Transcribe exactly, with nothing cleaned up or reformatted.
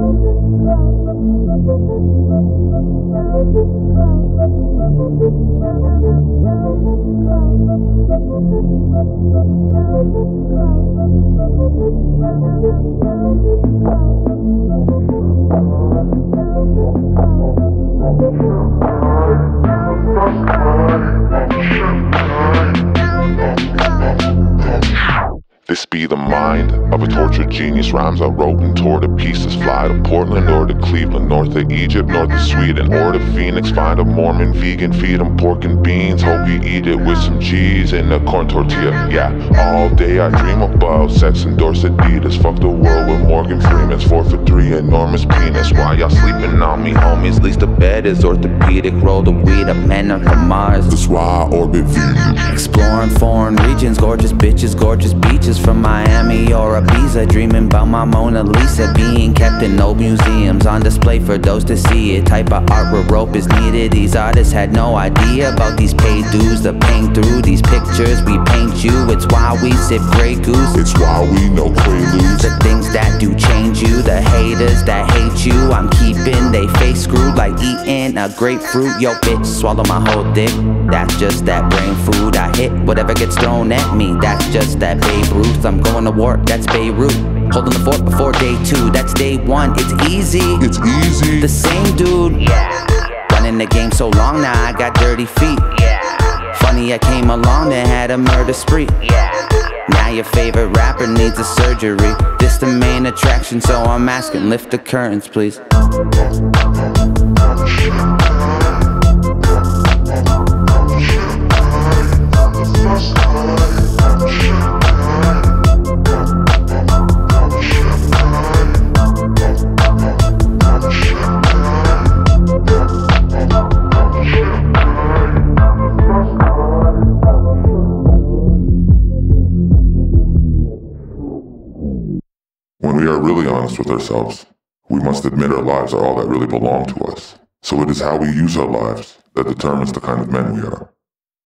This be the mind of a tortured genius. Rhymes I wrote and tore to pieces. Fly to Portland or to Cleveland, north of Egypt, north of Sweden, or to Phoenix. Find a Mormon vegan, feed him pork and beans. Hope you eat it with some cheese and a corn tortilla. Yeah, all day I dream about sex, endorse Adidas. Fuck the world with Morgan Freeman's four for three, enormous penis. Why y'all sleeping on me, homies? Least the bed is orthopedic. Roll the weed up, men are from Mars. That's why I orbit Venus. Exploring foreign regions, gorgeous bitches, gorgeous beaches. From Miami or Ibiza, dreaming about my Mona Lisa being kept in old museums, on display for those to see it. Type of art where rope is needed. These artists had no idea about these paid dues to paint through these pictures. We paint you, it's why we sip Grey Goose. It's why we know preludes. The things that do change you, the haters that hate you, I'm keeping they face screwed like eating a grapefruit. Yo bitch, swallow my whole dick. That's just that brain food. I hit whatever gets thrown at me. That's just that Babe Ruth. I'm going to war, that's Beirut. Holding the fort before day two, that's day one. It's easy, it's easy. The same dude, yeah. Running the game so long now I got dirty feet, yeah. Funny I came along and had a murder spree, yeah. Now your favorite rapper needs a surgery. This the main attraction, so I'm asking, lift the curtains please. When we are really honest with ourselves, we must admit our lives are all that really belong to us. So it is how we use our lives that determines the kind of men we are.